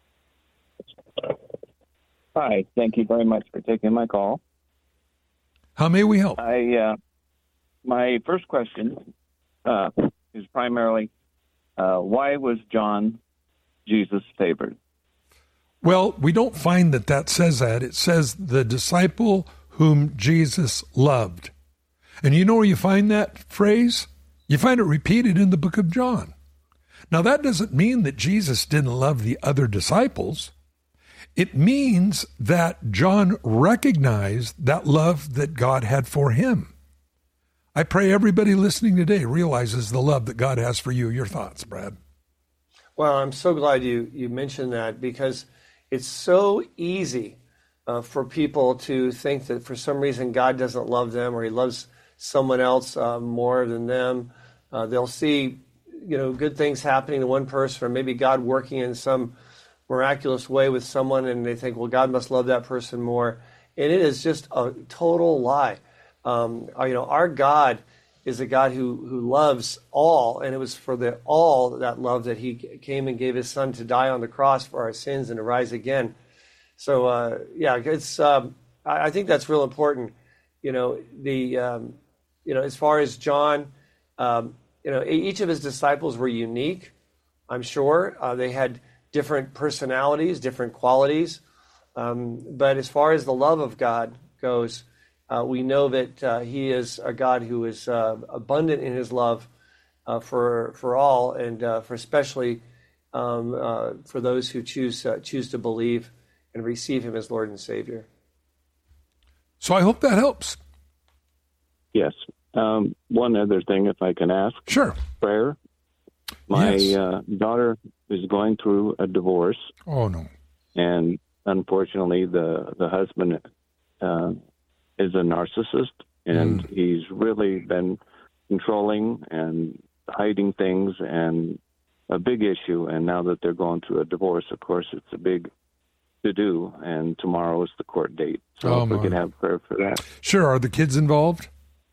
Hi. Thank you very much for taking my call. How may we help? I uh, my first question uh, is primarily, uh, why was John Jesus' favorite? Well, we don't find that that says that. It says the disciple whom Jesus loved. And you know where you find that phrase? You find it repeated in the book of John. Now, that doesn't mean that Jesus didn't love the other disciples. It means that John recognized that love that God had for him. I pray everybody listening today realizes the love that God has for you. Your thoughts, Brad? Well, I'm so glad you, you mentioned that, because it's so easy uh, for people to think that for some reason God doesn't love them, or he loves someone else uh, more than them. Uh, they'll see, you know, good things happening to one person, or maybe God working in some miraculous way with someone, and they think, well, God must love that person more. And it is just a total lie. Um, you know, our God is a God who, who loves all, and it was for the all that love that he came and gave his son to die on the cross for our sins and to rise again. So, uh, yeah, it's, um, I, I think that's real important. You know, the, um, you know, as far as John, um, you know, each of his disciples were unique, I'm sure. Uh, they had different personalities, different qualities. Um, but as far as the love of God goes, uh, we know that uh, he is a God who is uh, abundant in his love uh, for for all, and uh, for especially um, uh, for those who choose uh, choose to believe and receive him as Lord and Savior. So I hope that helps. Yes. Um, one other thing, if I can ask. Sure. Prayer. My Yes. uh, daughter is going through a divorce. Oh, no. And unfortunately, the, the husband uh, is a narcissist, and Mm. he's really been controlling and hiding things, and a big issue. And now that they're going through a divorce, of course, it's a big to-do, and tomorrow is the court date. So Oh, if we my. could have prayer for that. Sure. Are the kids involved?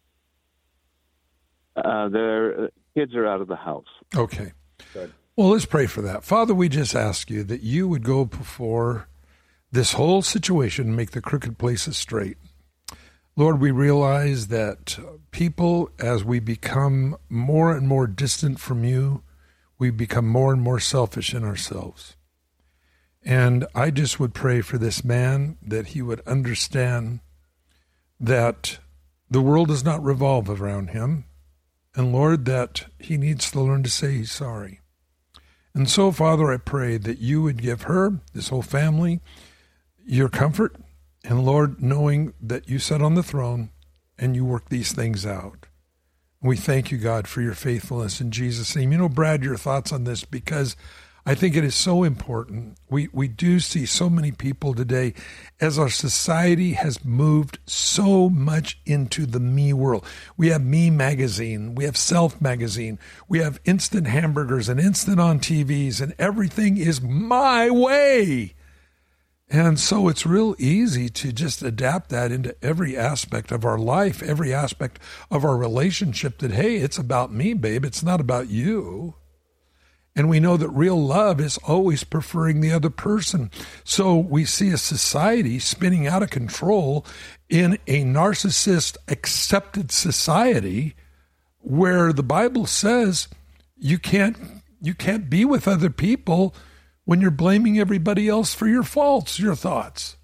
Uh, their kids are out of the house. Okay. Good. Well, let's pray for that. Father, we just ask you that you would go before this whole situation and make the crooked places straight. Lord, we realize that people, as we become more and more distant from you, we become more and more selfish in ourselves. And I just would pray for this man that he would understand that the world does not revolve around him. And Lord, that he needs to learn to say he's sorry. And so, Father, I pray that you would give her, this whole family, your comfort. And Lord, knowing that you sit on the throne and you work these things out. We thank you, God, for your faithfulness in Jesus' name. You know, Brad, your thoughts on this, because I think it is so important. We we do see so many people today, as our society has moved so much into the me world. We have Me Magazine, we have Self Magazine, we have instant hamburgers and instant on T Vs, and everything is my way. And so it's real easy to just adapt that into every aspect of our life, every aspect of our relationship, that, hey, it's about me, babe. It's not about you. And we know that real love is always preferring the other person. So we see a society spinning out of control in a narcissist-accepted society where the Bible says you can't you can't be with other people when you're blaming everybody else for your faults, your thoughts.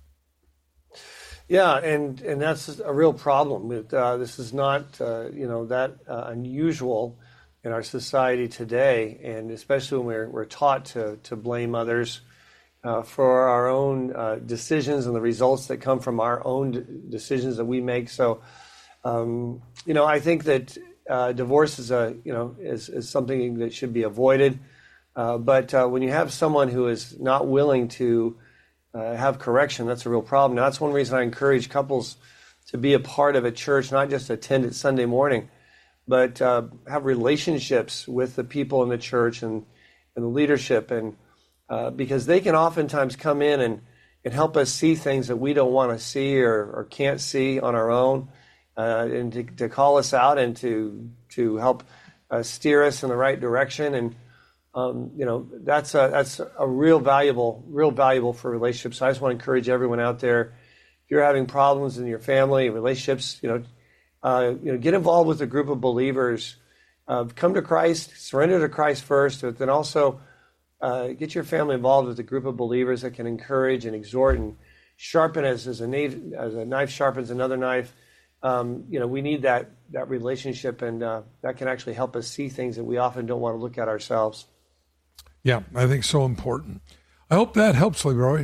Yeah, and, and that's a real problem. It, uh, this is not, uh, you know, that uh, unusual in our society today, and especially when we're, we're taught to, to blame others uh, for our own uh, decisions and the results that come from our own d- decisions that we make. So, um, you know, I think that uh, divorce is a, you know, is, is something that should be avoided. Uh, but uh, when you have someone who is not willing to uh, have correction, that's a real problem. Now, that's one reason I encourage couples to be a part of a church, not just attend it Sunday morning, but uh, have relationships with the people in the church and, and the leadership, and uh, because they can oftentimes come in and, and help us see things that we don't want to see or, or can't see on our own, uh, and to, to call us out and to to help uh, steer us in the right direction. And Um, you know, that's a, that's a real valuable, real valuable for relationships. So I just want to encourage everyone out there, if you're having problems in your family, relationships, you know, uh, you know, get involved with a group of believers, uh, come to Christ, surrender to Christ first, but then also uh, get your family involved with a group of believers that can encourage and exhort and sharpen as, as, a, knife, as a knife sharpens another knife. Um, you know, we need that, that relationship, and uh, that can actually help us see things that we often don't want to look at ourselves. Yeah, I think so important. I hope that helps, Leroy.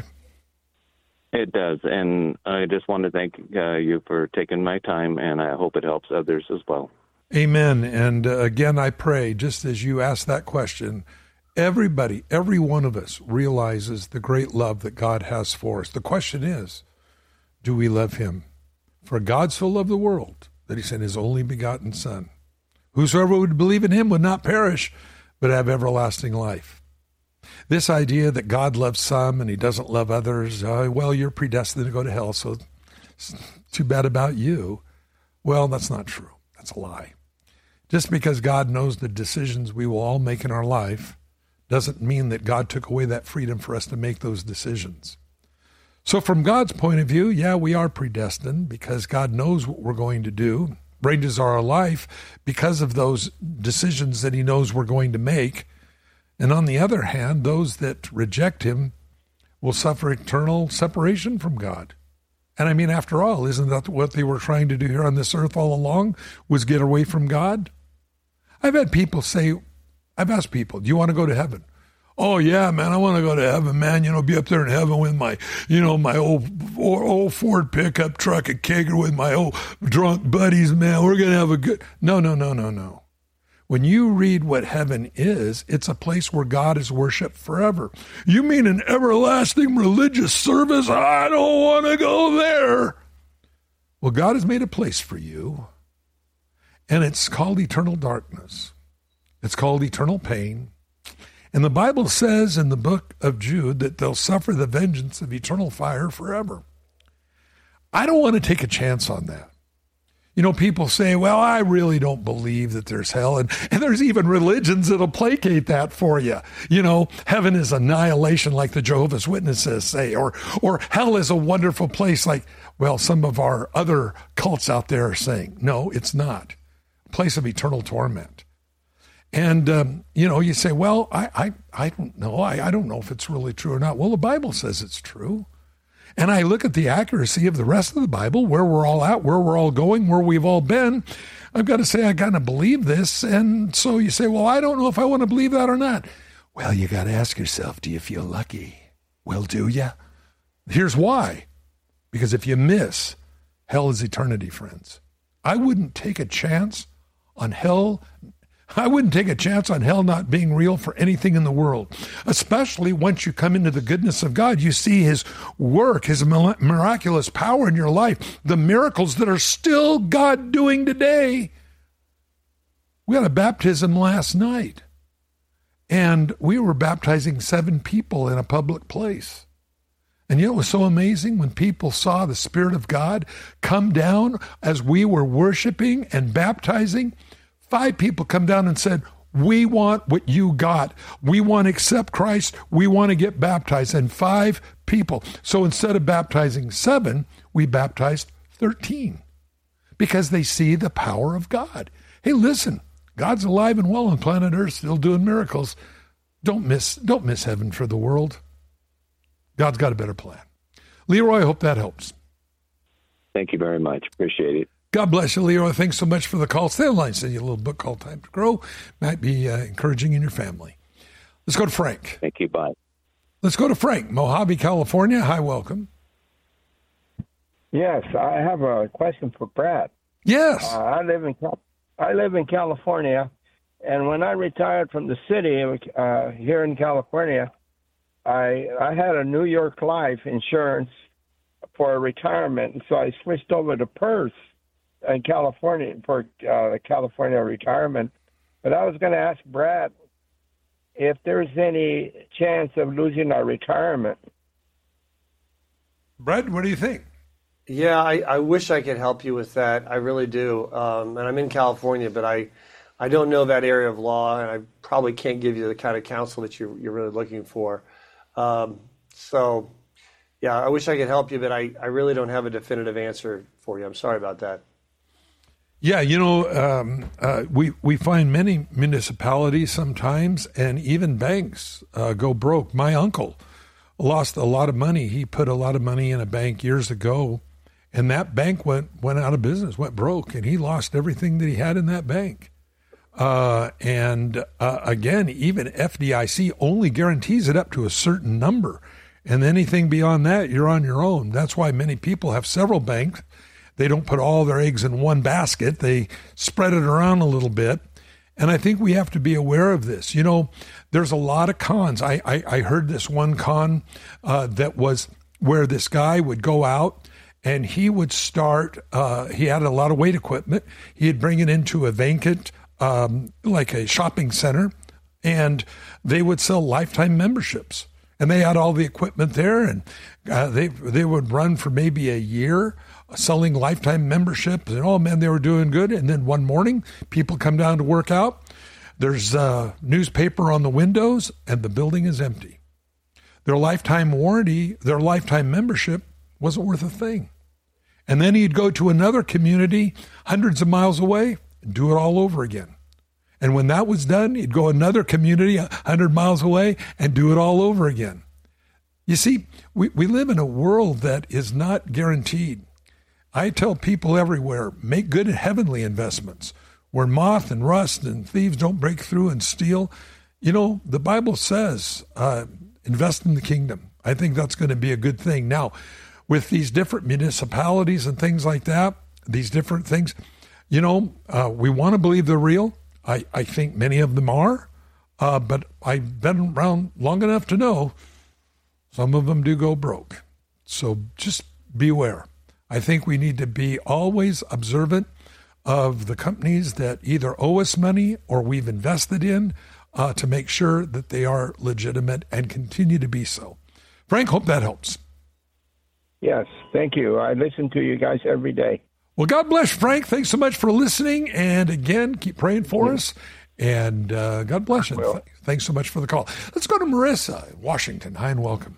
It does, and I just want to thank uh, you for taking my time, and I hope it helps others as well. Amen. And uh, again, I pray, just as you asked that question, everybody, every one of us realizes the great love that God has for us. The question is, do we love him? For God so loved the world that he sent his only begotten Son. Whosoever would believe in him would not perish, but have everlasting life. This idea that God loves some and he doesn't love others, uh, well, you're predestined to go to hell, so it's too bad about you. Well, that's not true. That's a lie. Just because God knows the decisions we will all make in our life doesn't mean that God took away that freedom for us to make those decisions. So from God's point of view, yeah, we are predestined because God knows what we're going to do, ranges our life because of those decisions that he knows we're going to make. And on the other hand, those that reject him will suffer eternal separation from God. And I mean, after all, isn't that what they were trying to do here on this earth all along, was get away from God? I've had people say, I've asked people, do you want to go to heaven? Oh, yeah, man, I want to go to heaven, man. You know, be up there in heaven with my, you know, my old old Ford pickup truck at Kager with my old drunk buddies, man. We're going to have a good... No, no, no, no, no. When you read what heaven is, it's a place where God is worshiped forever. You mean an everlasting religious service? I don't want to go there. Well, God has made a place for you, and it's called eternal darkness. It's called eternal pain. And the Bible says in the book of Jude that they'll suffer the vengeance of eternal fire forever. I don't want to take a chance on that. You know, people say, well, I really don't believe that there's hell. And, and there's even religions that'll placate that for you. You know, heaven is annihilation like the Jehovah's Witnesses say, or, or hell is a wonderful place like, well, some of our other cults out there are saying. No, it's not. A place of eternal torment. And, um, you know, you say, well, I, I, I don't know. I, I don't know if it's really true or not. Well, the Bible says it's true. And I look at the accuracy of the rest of the Bible, where we're all at, where we're all going, where we've all been. I've got to say, I kind of believe this. And so you say, well, I don't know if I want to believe that or not. Well, you got to ask yourself, do you feel lucky? Well, do you? Here's why. Because if you miss, hell is eternity, friends. I wouldn't take a chance on hell. I wouldn't take a chance on hell not being real for anything in the world, especially once you come into the goodness of God. You see his work, his miraculous power in your life, the miracles that are still God doing today. We had a baptism last night, and we were baptizing seven people in a public place. And you know, it was so amazing when people saw the Spirit of God come down as we were worshiping and baptizing. Five people come down and said, we want what you got. We want to accept Christ. We want to get baptized. And five people. So instead of baptizing seven, we baptized thirteen because they see the power of God. Hey, listen, God's alive and well on planet Earth, still doing miracles. Don't miss, don't miss heaven for the world. God's got a better plan. Leroy, I hope that helps. Thank you very much. Appreciate it. God bless you, Leroy. Thanks so much for the call. Stay online. Send you a little book called Time to Grow. Might be uh, encouraging in your family. Let's go to Frank. Thank you. Bye. Let's go to Frank, Mojave, California. Hi, welcome. Yes, I have a question for Brad. Yes. Uh, I live in I live in California, and when I retired from the city uh, here in California, I I had a New York Life insurance for retirement, so I switched over to Perth in California for uh, California retirement. But I was going to ask Brad if there's any chance of losing our retirement. Brad, what do you think? Yeah, I, I wish I could help you with that. I really do. Um, and I'm in California, but I, I don't know that area of law, and I probably can't give you the kind of counsel that you're, you're really looking for. Um, so, yeah, I wish I could help you, but I, I really don't have a definitive answer for you. I'm sorry about that. Yeah, you know, um, uh, we we find many municipalities sometimes, and even banks uh, go broke. My uncle lost a lot of money. He put a lot of money in a bank years ago, and that bank went went out of business, went broke, and he lost everything that he had in that bank. Uh, and uh, again, even F D I C only guarantees it up to a certain number, and anything beyond that, you're on your own. That's why many people have several banks. They don't put all their eggs in one basket. They spread it around a little bit. And I think we have to be aware of this. You know, there's a lot of cons. I, I, I heard this one con uh, that was where this guy would go out and he would start, uh, he had a lot of weight equipment. He'd bring it into a vacant, um, like a shopping center, and they would sell lifetime memberships. And they had all the equipment there, and uh, they they would run for maybe a year selling lifetime memberships, and oh man, they were doing good. And then one morning, people come down to work out. There's a newspaper on the windows, and the building is empty. Their lifetime warranty, their lifetime membership wasn't worth a thing. And then he'd go to another community hundreds of miles away and do it all over again. And when that was done, he'd go another community one hundred miles away and do it all over again. You see, we, we live in a world that is not guaranteed. I tell people everywhere, make good heavenly investments where moth and rust and thieves don't break through and steal. You know, the Bible says, uh, invest in the kingdom. I think that's going to be a good thing. Now, with these different municipalities and things like that, these different things, you know, uh, we want to believe they're real. I, I think many of them are, uh, but I've been around long enough to know some of them do go broke. So just beware. I think we need to be always observant of the companies that either owe us money or we've invested in uh, to make sure that they are legitimate and continue to be so. Frank, hope that helps. Yes, thank you. I listen to you guys every day. Well, God bless, Frank. Thanks so much for listening. And again, keep praying for us. And uh, God bless you. Th- thanks so much for the call. Let's go to Marissa in Washington. Hi and welcome.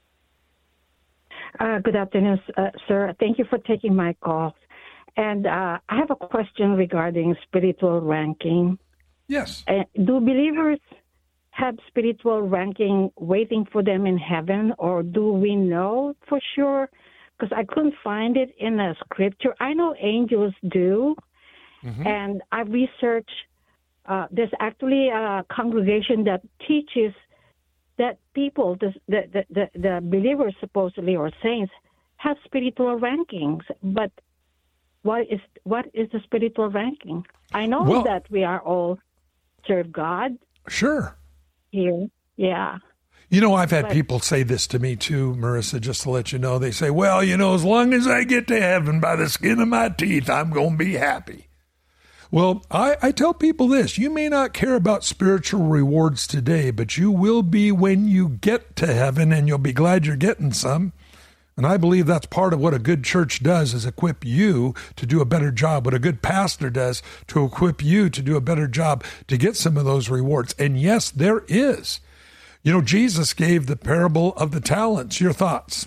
Uh, good afternoon, uh, sir. Thank you for taking my call. And uh, I have a question regarding spiritual ranking. Yes. Uh, do believers have spiritual ranking waiting for them in heaven, or do we know for sure? Because I couldn't find it in the scripture. I know angels do, mm-hmm. and I researched. Uh, there's actually a congregation that teaches that people, the the, the the believers supposedly or saints, have spiritual rankings. But what is what is the spiritual ranking? I know well, that we are all serve God. Sure. Here, yeah. You know, I've had but, people say this to me too, Marissa, just to let you know. They say, well, you know, as long as I get to heaven by the skin of my teeth, I'm going to be happy. Well, I, I tell people this. You may not care about spiritual rewards today, but you will be when you get to heaven, and you'll be glad you're getting some. And I believe that's part of what a good church does, is equip you to do a better job. What a good pastor does to equip you to do a better job to get some of those rewards. And yes, there is. You know, Jesus gave the parable of the talents. Your thoughts?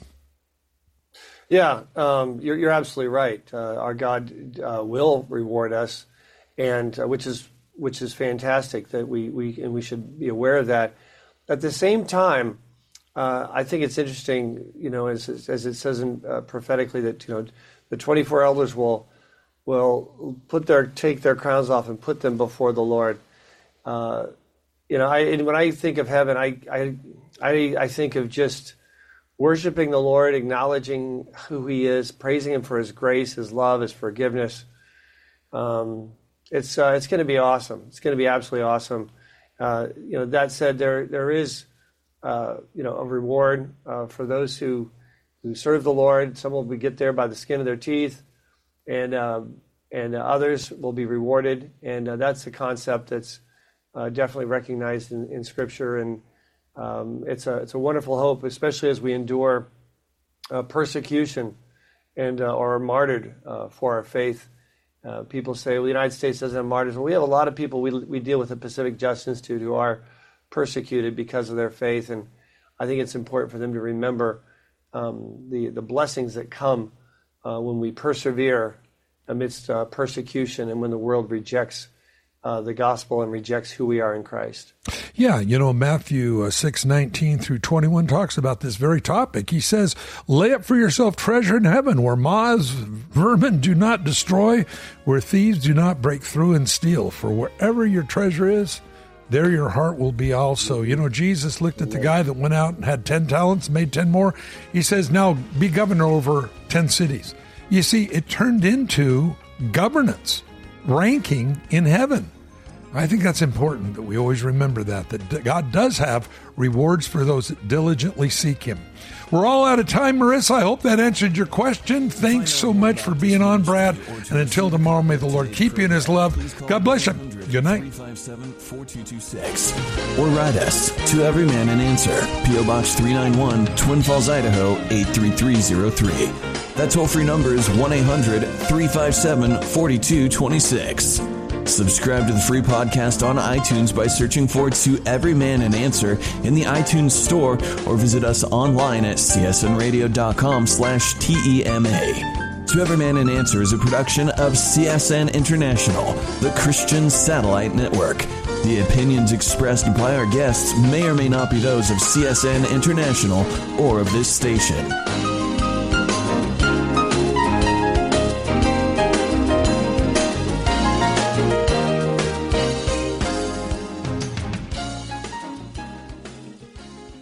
Yeah, um, you're, you're absolutely right. Uh, our God uh, will reward us, and uh, which is which is fantastic. That we we and we should be aware of that. At the same time, uh, I think it's interesting. You know, as as it says in, uh, prophetically, that you know the twenty-four elders will will put their take their crowns off and put them before the Lord. Uh, You know, I and when I think of heaven, I, I I I think of just worshiping the Lord, acknowledging who He is, praising Him for His grace, His love, His forgiveness. Um, it's uh, it's going to be awesome. It's going to be absolutely awesome. Uh, you know, that said, there there is uh, you know a reward uh, for those who who serve the Lord. Some will get there by the skin of their teeth, and um, and others will be rewarded. And uh, that's the concept that's Uh, definitely recognized in, in Scripture, and um, it's a it's a wonderful hope, especially as we endure uh, persecution and uh, or are martyred uh, for our faith. Uh, people say, well, the United States doesn't have martyrs. Well, we have a lot of people we we deal with at Pacific Justice Institute who are persecuted because of their faith, and I think it's important for them to remember um, the the blessings that come uh, when we persevere amidst uh, persecution and when the world rejects uh, the gospel and rejects who we are in Christ. Yeah, you know, Matthew uh, six nineteen through twenty-one talks about this very topic. He says, lay up for yourself treasure in heaven where moths, vermin do not destroy, where thieves do not break through and steal. For wherever your treasure is, there your heart will be also. You know, Jesus looked at the guy that went out and had ten talents, made ten more. He says, now be governor over ten cities. You see, it turned into governance, ranking in heaven. I think that's important that we always remember that, that God does have rewards for those that diligently seek him. We're all out of time, Marissa. I hope that answered your question. Thanks so much for being on, Brad. And until tomorrow, may the Lord keep you in his love. God bless you. Good night. Or write us to Every Man an Answer, P O Box three ninety-one, Twin Falls, Idaho eight three three zero three. That toll-free number is one eight hundred three five seven four two two six. Subscribe to the free podcast on iTunes by searching for To Every Man an Answer in the iTunes store, or visit us online at csnradio.com slash TEMA. To Every Man an Answer is a production of C S N International, the Christian Satellite Network. The opinions expressed by our guests may or may not be those of C S N International or of this station.